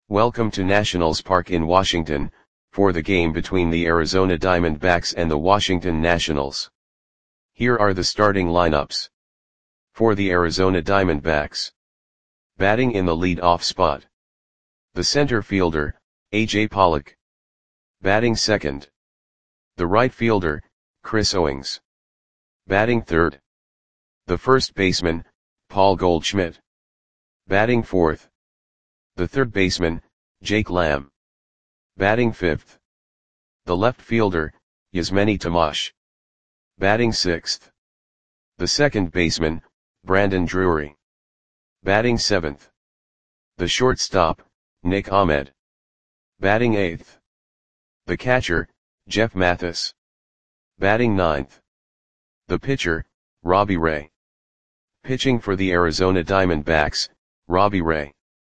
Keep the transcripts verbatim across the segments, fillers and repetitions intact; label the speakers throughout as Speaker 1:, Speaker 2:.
Speaker 1: Welcome to Nationals Park in Washington, for the game between the Arizona Diamondbacks and the Washington Nationals. Here are the starting lineups. For the Arizona Diamondbacks. Batting in the lead-off spot. The center fielder, A J Pollock. Batting second. The right fielder, Chris Owings. Batting third. The first baseman, Paul Goldschmidt. Batting fourth. The third baseman, Jake Lamb. Batting fifth. The left fielder, Yasmany Tomas. Batting sixth. The second baseman, Brandon Drury. Batting seventh. The shortstop, Nick Ahmed. Batting eighth. The catcher, Jeff Mathis. Batting ninth. The pitcher, Robbie Ray. Pitching for the Arizona Diamondbacks, Robbie Ray.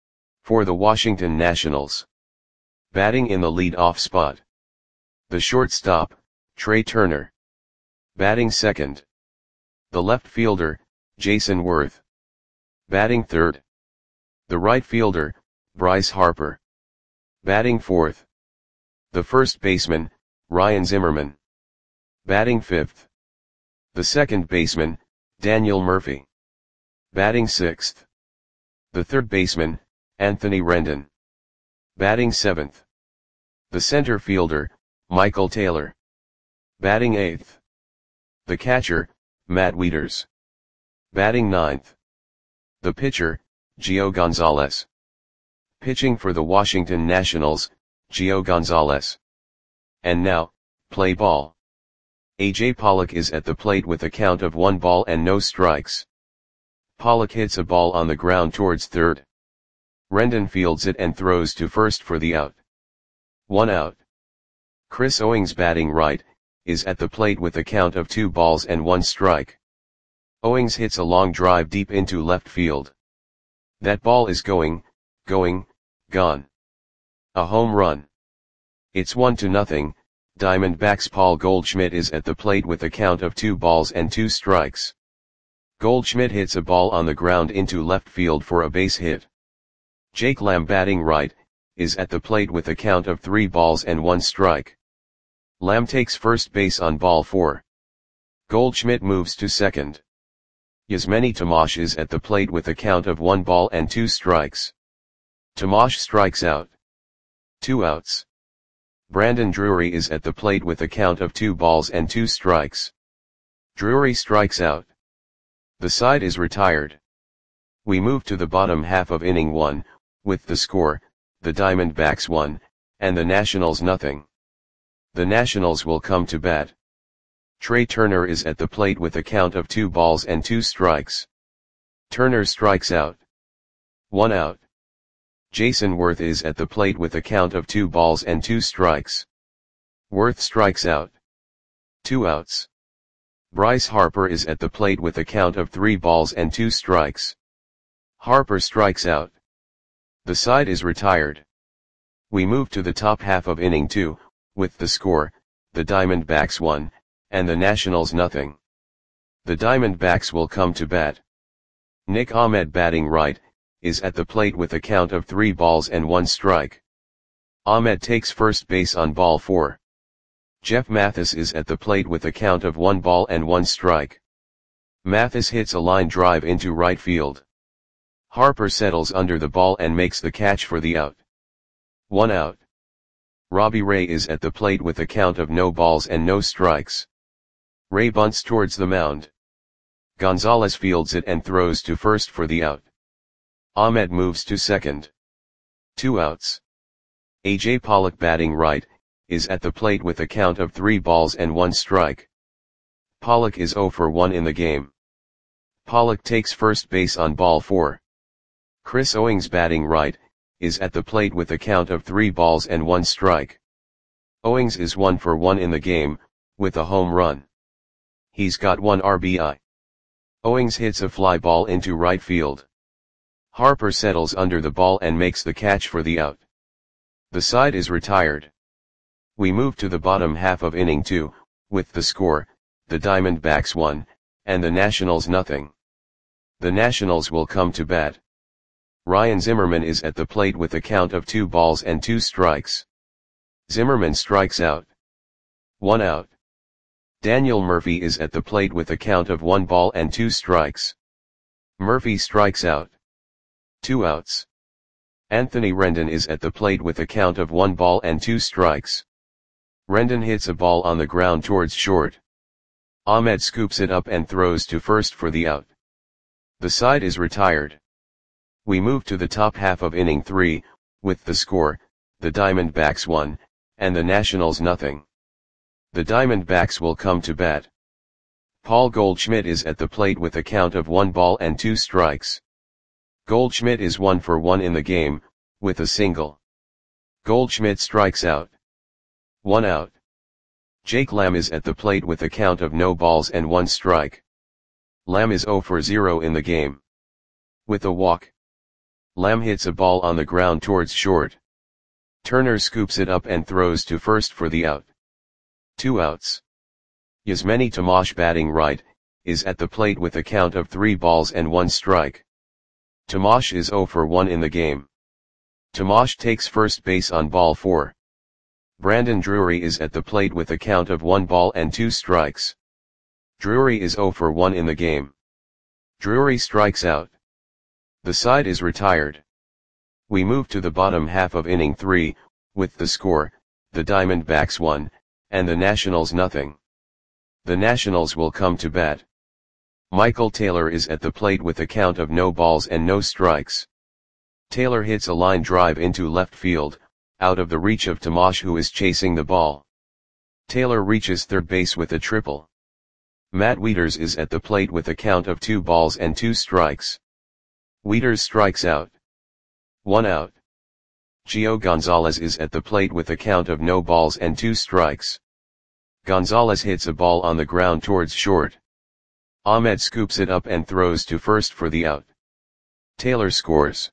Speaker 1: For the Washington Nationals. Batting in the lead-off spot. The shortstop, Trey Turner. Batting second. The left fielder, Jason Worth. Batting third. The right fielder, Bryce Harper. Batting fourth. The first baseman, Ryan Zimmerman. Batting fifth. The second baseman, Daniel Murphy. Batting sixth. The third baseman, Anthony Rendon. Batting seventh. The center fielder, Michael Taylor. Batting eighth. The catcher, Matt Wieters. Batting ninth. The pitcher, Gio Gonzalez. Pitching for the Washington Nationals, Gio Gonzalez. And now, play ball. A J Pollock is at the plate with a count of one ball and no strikes. Pollock hits a ball on the ground towards third. Rendon fields it and throws to first for the out. One out. Chris Owings, batting right, is at the plate with a count of two balls and one strike. Owings hits a long drive deep into left field. That ball is going, going, gone. A home run. It's one to nothing. Diamondbacks' Paul Goldschmidt is at the plate with a count of two balls and two strikes. Goldschmidt hits a ball on the ground into left field for a base hit. Jake Lamb, batting right, is at the plate with a count of three balls and one strike. Lamb takes first base on ball four. Goldschmidt moves to second. Yasmany Tomas is at the plate with a count of one ball and two strikes. Tomas strikes out. Two outs. Brandon Drury is at the plate with a count of two balls and two strikes. Drury strikes out. The side is retired. We move to the bottom half of inning one, with the score, the Diamondbacks one, and the Nationals nothing. The Nationals will come to bat. Trey Turner is at the plate with a count of two balls and two strikes. Turner strikes out. One out. Jason Worth is at the plate with a count of two balls and two strikes. Worth strikes out. Two outs. Bryce Harper is at the plate with a count of three balls and two strikes. Harper strikes out. The side is retired. We move to the top half of inning two, with the score, the Diamondbacks one, and the Nationals nothing. The Diamondbacks will come to bat. Nick Ahmed, batting right, is at the plate with a count of three balls and one strike. Ahmed takes first base on ball four. Jeff Mathis is at the plate with a count of one ball and one strike. Mathis hits a line drive into right field. Harper settles under the ball and makes the catch for the out. One out. Robbie Ray is at the plate with a count of no balls and no strikes. Ray bunts towards the mound. Gonzalez fields it and throws to first for the out. Ahmed moves to second. Two outs. A J Pollock, batting right, is at the plate with a count of three balls and one strike. Pollock is zero for one in the game. Pollock takes first base on ball four. Chris Owings, batting right, is at the plate with a count of three balls and one strike. Owings is one for one in the game, with a home run. He's got one R B I. Owings hits a fly ball into right field. Harper settles under the ball and makes the catch for the out. The side is retired. We move to the bottom half of inning two, with the score, the Diamondbacks one, and the Nationals nothing. The Nationals will come to bat. Ryan Zimmerman is at the plate with a count of two balls and two strikes. Zimmerman strikes out. One out. Daniel Murphy is at the plate with a count of one ball and two strikes. Murphy strikes out. Two outs. Anthony Rendon is at the plate with a count of one ball and two strikes. Rendon hits a ball on the ground towards short. Ahmed scoops it up and throws to first for the out. The side is retired. We move to the top half of inning three, with the score, the Diamondbacks one, and the Nationals nothing. The Diamondbacks will come to bat. Paul Goldschmidt is at the plate with a count of one ball and two strikes. Goldschmidt is one for one in the game, with a single. Goldschmidt strikes out. One out. Jake Lamb is at the plate with a count of no balls and one strike. Lamb is zero for zero in the game. With a walk. Lamb hits a ball on the ground towards short. Turner scoops it up and throws to first for the out. Two outs. Yasmani Tomash, batting right, is at the plate with a count of three balls and one strike. Tomash is zero for one in the game. Tomash takes first base on ball four. Brandon Drury is at the plate with a count of one ball and two strikes. Drury is zero for one in the game. Drury strikes out. The side is retired. We move to the bottom half of inning three, with the score, the Diamondbacks one, and the Nationals nothing. The Nationals will come to bat. Michael Taylor is at the plate with a count of no balls and no strikes. Taylor hits a line drive into left field, out of the reach of Tomash, who is chasing the ball. Taylor reaches third base with a triple. Matt Wieters is at the plate with a count of two balls and two strikes. Wieters strikes out. One out. Gio Gonzalez is at the plate with a count of no balls and two strikes. Gonzalez hits a ball on the ground towards short. Ahmed scoops it up and throws to first for the out. Taylor scores.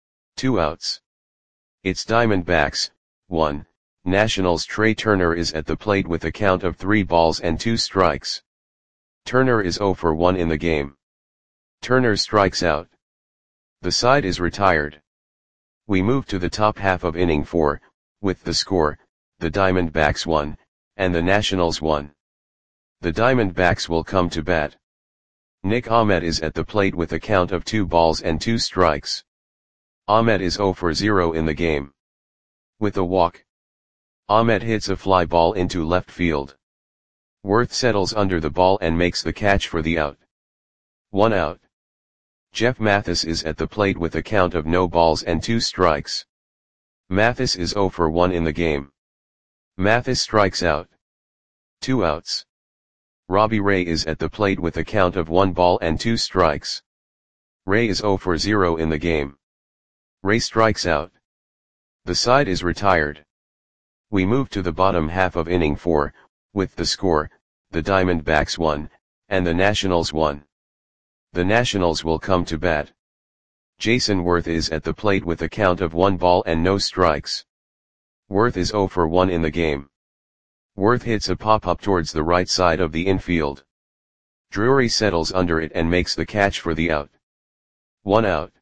Speaker 1: Two outs. It's Diamondbacks, one, Nationals. Trey Turner is at the plate with a count of three balls and two strikes. Turner is zero for one in the game. Turner strikes out. The side is retired. We move to the top half of inning four, with the score, the Diamondbacks one, and the Nationals one. The Diamondbacks will come to bat. Nick Ahmed is at the plate with a count of two balls and two strikes. Ahmed is zero for zero in the game. With a walk. Ahmed hits a fly ball into left field. Worth settles under the ball and makes the catch for the out. One out. Jeff Mathis is at the plate with a count of no balls and two strikes. Mathis is zero for one in the game. Mathis strikes out. Two outs. Robbie Ray is at the plate with a count of one ball and two strikes. Ray is zero for zero in the game. Ray strikes out. The side is retired. We move to the bottom half of inning four, with the score, the Diamondbacks one, and the Nationals one. The Nationals will come to bat. Jason Worth is at the plate with a count of one ball and no strikes. Worth is zero for one in the game. Worth hits a pop-up towards the right side of the infield. Drury settles under it and makes the catch for the out. One out.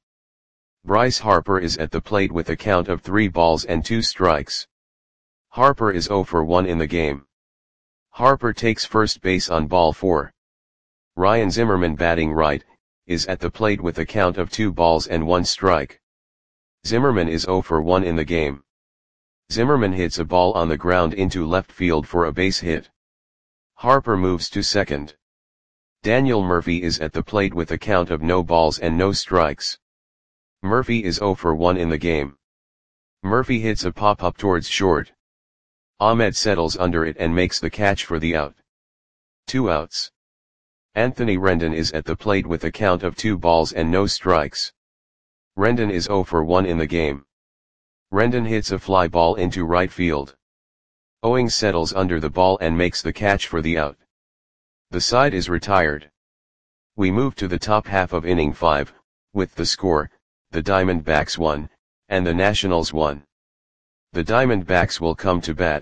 Speaker 1: Bryce Harper is at the plate with a count of three balls and two strikes. Harper is zero for one in the game. Harper takes first base on ball four. Ryan Zimmerman, batting right, is at the plate with a count of two balls and one strike. Zimmerman is zero for one in the game. Zimmerman hits a ball on the ground into left field for a base hit. Harper moves to second. Daniel Murphy is at the plate with a count of no balls and no strikes. Murphy is zero for one in the game. Murphy hits a pop-up towards short. Ahmed settles under it and makes the catch for the out. Two outs. Anthony Rendon is at the plate with a count of two balls and no strikes. Rendon is zero for one in the game. Rendon hits a fly ball into right field. Owings settles under the ball and makes the catch for the out. The side is retired. We move to the top half of inning five, with the score, the Diamondbacks one, and the Nationals one. The Diamondbacks will come to bat.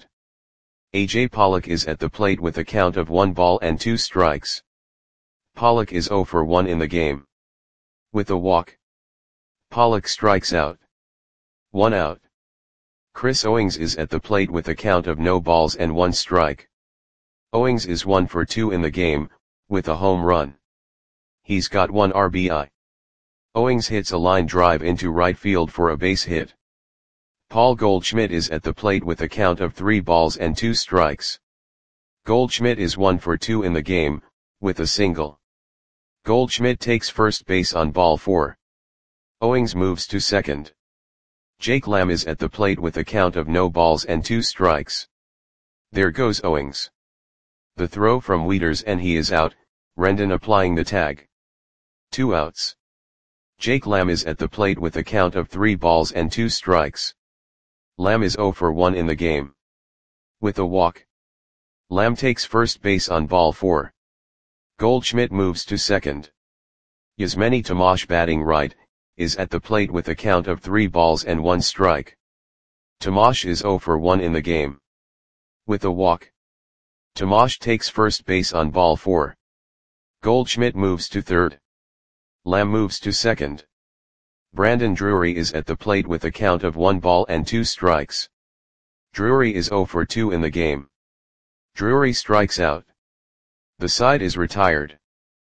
Speaker 1: A J Pollock is at the plate with a count of one ball and two strikes. Pollock is zero for one in the game. With a walk. Pollock strikes out. One out. Chris Owings is at the plate with a count of no balls and one strike. Owings is one for two in the game, with a home run. He's got one R B I. Owings hits a line drive into right field for a base hit. Paul Goldschmidt is at the plate with a count of three balls and two strikes. Goldschmidt is one for two in the game, with a single. Goldschmidt takes first base on ball four. Owings moves to second. Jake Lamb is at the plate with a count of no balls and two strikes. There goes Owings. The throw from Wieters and he is out, Rendon applying the tag. Two outs. Jake Lamb is at the plate with a count of three balls and two strikes. Lamb is zero for one in the game. With a walk. Lamb takes first base on ball four. Goldschmidt moves to second. Yasmani Tomasz, batting right, is at the plate with a count of three balls and one strike. Tomasz is zero for one in the game. With a walk. Tomasz takes first base on ball four. Goldschmidt moves to third. Lamb moves to second. Brandon Drury is at the plate with a count of one ball and two strikes. Drury is zero for two in the game. Drury strikes out. The side is retired.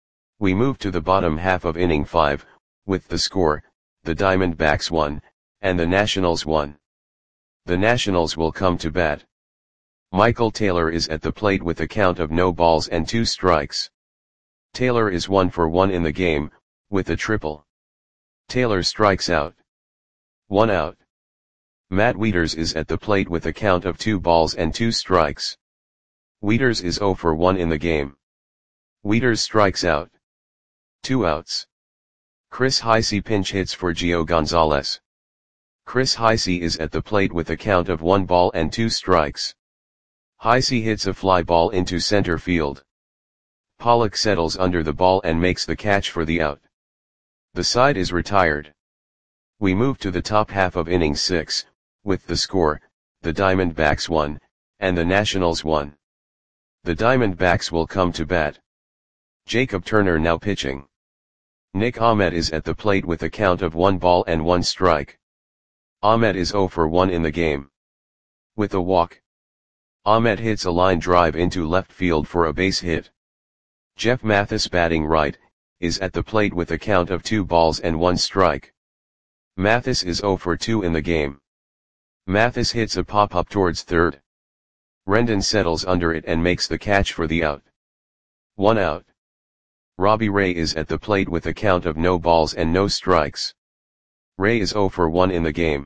Speaker 1: We move to the bottom half of inning five, with the score, the Diamondbacks won, and the Nationals won. The Nationals will come to bat. Michael Taylor is at the plate with a count of no balls and two strikes. Taylor is one for one in the game, with a triple. Taylor strikes out. One out. Matt Wieters is at the plate with a count of two balls and two strikes. Wieters is zero for one in the game. Wieters strikes out. Two outs. Chris Heisey pinch hits for Gio Gonzalez. Chris Heisey is at the plate with a count of one ball and two strikes. Heisey hits a fly ball into center field. Pollock settles under the ball and makes the catch for the out. The side is retired. We move to the top half of inning six, with the score, the Diamondbacks won, and the Nationals won. The Diamondbacks will come to bat. Jacob Turner now pitching. Nick Ahmed is at the plate with a count of one ball and one strike. Ahmed is zero for one in the game. With a walk. Ahmed hits a line drive into left field for a base hit. Jeff Mathis, batting right, is at the plate with a count of two balls and one strike. Mathis is zero for two in the game. Mathis hits a pop-up towards third. Rendon settles under it and makes the catch for the out. One out. Robbie Ray is at the plate with a count of no balls and no strikes. Ray is zero for one in the game.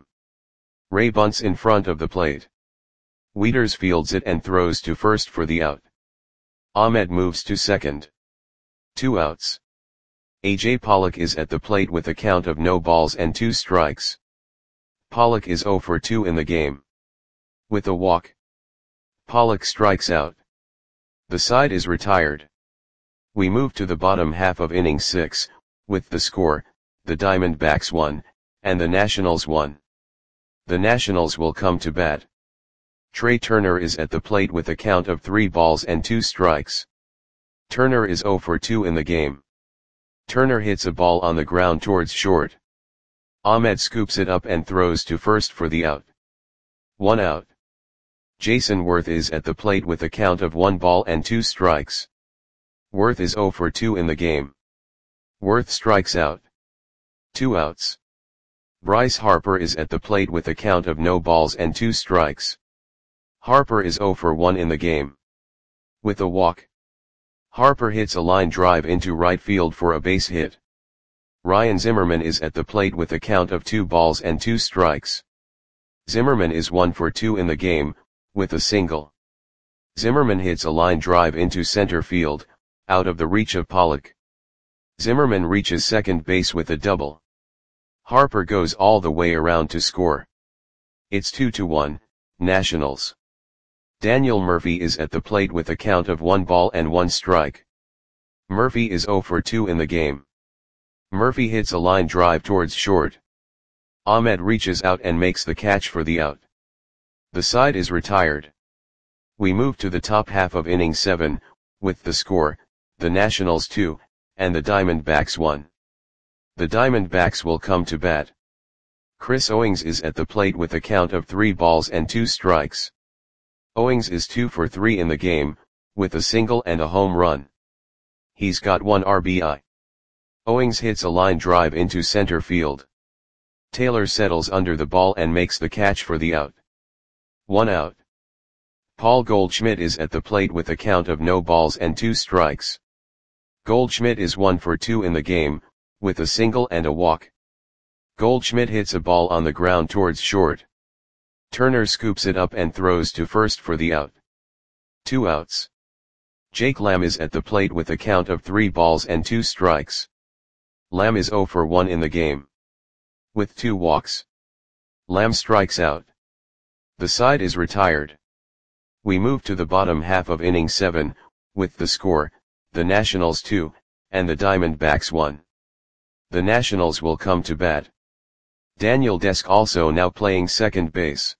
Speaker 1: Ray bunts in front of the plate. Wieters fields it and throws to first for the out. Ahmed moves to second. Two outs. A J Pollock is at the plate with a count of no balls and two strikes. Pollock is zero for two in the game. With a walk. Pollock strikes out. The side is retired. We move to the bottom half of inning six, with the score, the Diamondbacks won, and the Nationals won. The Nationals will come to bat. Trey Turner is at the plate with a count of three balls and two strikes. Turner is zero for two in the game. Turner hits a ball on the ground towards short. Ahmed scoops it up and throws to first for the out. One out. Jason Worth is at the plate with a count of one ball and two strikes. Worth is zero for two in the game. Worth strikes out. Two outs. Bryce Harper is at the plate with a count of no balls and two strikes. Harper is zero for one in the game. With a walk. Harper hits a line drive into right field for a base hit. Ryan Zimmerman is at the plate with a count of two balls and two strikes. Zimmerman is one for two in the game, with a single. Zimmerman hits a line drive into center field, out of the reach of Pollock. Zimmerman reaches second base with a double. Harper goes all the way around to score. It's two to one, Nationals. Daniel Murphy is at the plate with a count of one ball and one strike. Murphy is zero for two in the game. Murphy hits a line drive towards short. Ahmed reaches out and makes the catch for the out. The side is retired. We move to the top half of inning seven, with the score, the Nationals two, and the Diamondbacks one. The Diamondbacks will come to bat. Chris Owings is at the plate with a count of three balls and two strikes. Owings is two for three in the game, with a single and a home run. He's got one R B I. Owings hits a line drive into center field. Taylor settles under the ball and makes the catch for the out. One out. Paul Goldschmidt is at the plate with a count of no balls and two strikes. Goldschmidt is one for two in the game, with a single and a walk. Goldschmidt hits a ball on the ground towards short. Turner scoops it up and throws to first for the out. Two outs. Jake Lamb is at the plate with a count of three balls and two strikes. Lamb is zero for one in the game. With two walks. Lamb strikes out. The side is retired. We move to the bottom half of inning seven, with the score, the Nationals two, and the Diamondbacks one. The Nationals will come to bat. Daniel Desk also now playing second base.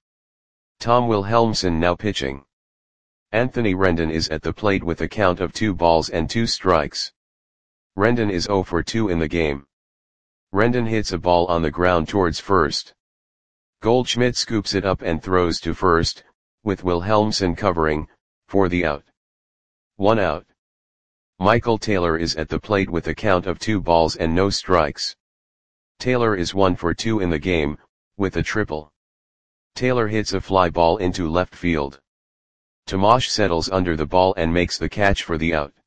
Speaker 1: Tom Wilhelmsen now pitching. Anthony Rendon is at the plate with a count of two balls and two strikes. Rendon is zero for two in the game. Rendon hits a ball on the ground towards first. Goldschmidt scoops it up and throws to first, with Wilhelmsen covering, for the out. One out. Michael Taylor is at the plate with a count of two balls and no strikes. Taylor is one for two in the game, with a triple. Taylor hits a fly ball into left field. Tomash settles under the ball and makes the catch for the out.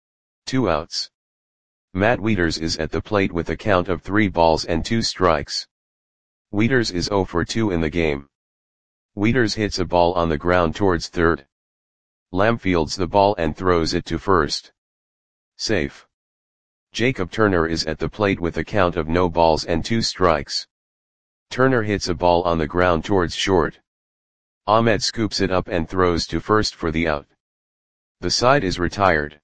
Speaker 1: Two outs. Matt Wieters is at the plate with a count of three balls and two strikes. Wieters is zero for two in the game. Wieters hits a ball on the ground towards third. Lamb fields the ball and throws it to first. Safe. Jacob Turner is at the plate with a count of no balls and two strikes. Turner hits a ball on the ground towards short. Ahmed scoops it up and throws to first for the out. The side is retired.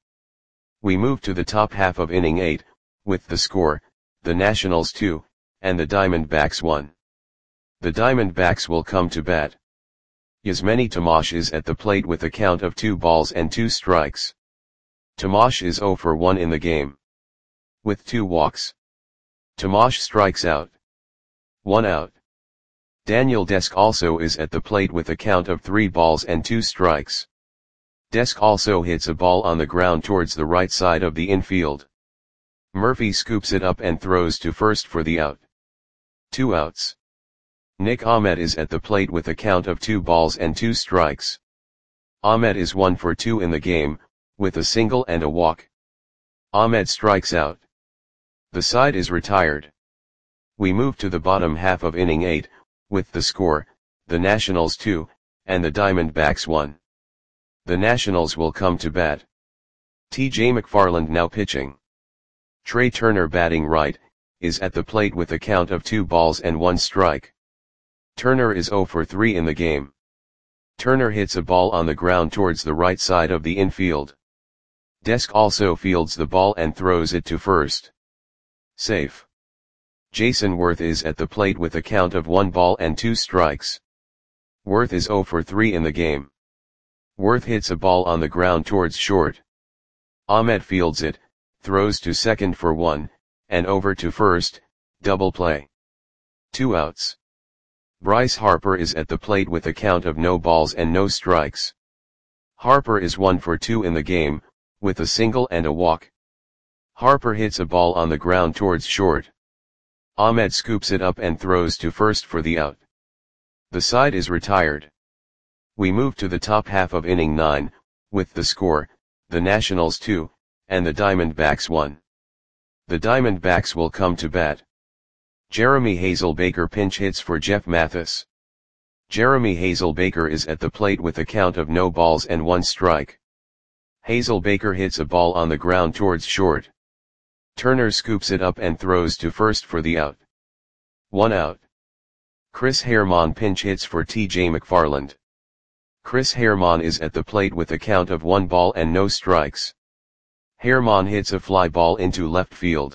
Speaker 1: We move to the top half of inning eight, with the score, the Nationals two, and the Diamondbacks one. The Diamondbacks will come to bat. Yasmani Tomash is at the plate with a count of two balls and two strikes. Tomash is zero for one in the game. With two walks. Tomash strikes out. One out. Daniel Desk also is at the plate with a count of three balls and two strikes. Desk also hits a ball on the ground towards the right side of the infield. Murphy scoops it up and throws to first for the out. Two outs. Nick Ahmed is at the plate with a count of two balls and two strikes. Ahmed is one for two in the game, with a single and a walk. Ahmed strikes out. The side is retired. We move to the bottom half of inning eight, with the score, the Nationals two, and the Diamondbacks one. The Nationals will come to bat. T J McFarland now pitching. Trey Turner batting right, is at the plate with a count of two balls and one strike. Turner is zero for three in the game. Turner hits a ball on the ground towards the right side of the infield. Desk also fields the ball and throws it to first. Safe. Jason Worth is at the plate with a count of one ball and two strikes. Worth is zero for three in the game. Worth hits a ball on the ground towards short. Ahmed fields it, throws to second for one, and over to first, double play. Two outs. Bryce Harper is at the plate with a count of no balls and no strikes. Harper is one for two in the game, with a single and a walk. Harper hits a ball on the ground towards short. Ahmed scoops it up and throws to first for the out. The side is retired. We move to the top half of inning nine, with the score, the Nationals two, and the Diamondbacks one. The Diamondbacks will come to bat. Jeremy Hazelbaker pinch hits for Jeff Mathis. Jeremy Hazelbaker is at the plate with a count of no balls and one strike. Hazelbaker hits a ball on the ground towards short. Turner scoops it up and throws to first for the out. One out. Chris Herrmann pinch hits for T J McFarland. Chris Herrmann is at the plate with a count of one ball and no strikes. Herrmann hits a fly ball into left field.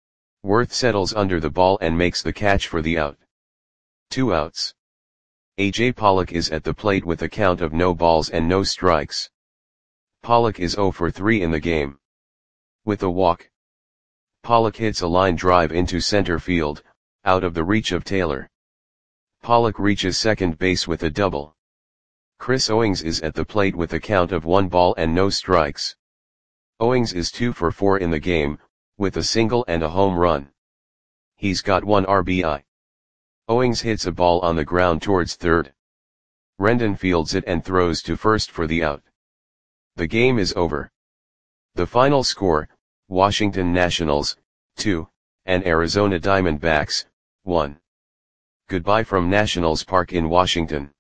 Speaker 1: Worth settles under the ball and makes the catch for the out. Two outs. A J Pollock is at the plate with a count of no balls and no strikes. Pollock is zero for three in the game. With a walk. Pollock hits a line drive into center field, out of the reach of Taylor. Pollock reaches second base with a double. Chris Owings is at the plate with a count of one ball and no strikes. Owings is two for four in the game, with a single and a home run. He's got one R B I. Owings hits a ball on the ground towards third. Rendon fields it and throws to first for the out. The game is over. The final score, Washington Nationals, two, and Arizona Diamondbacks, one. Goodbye from Nationals Park in Washington.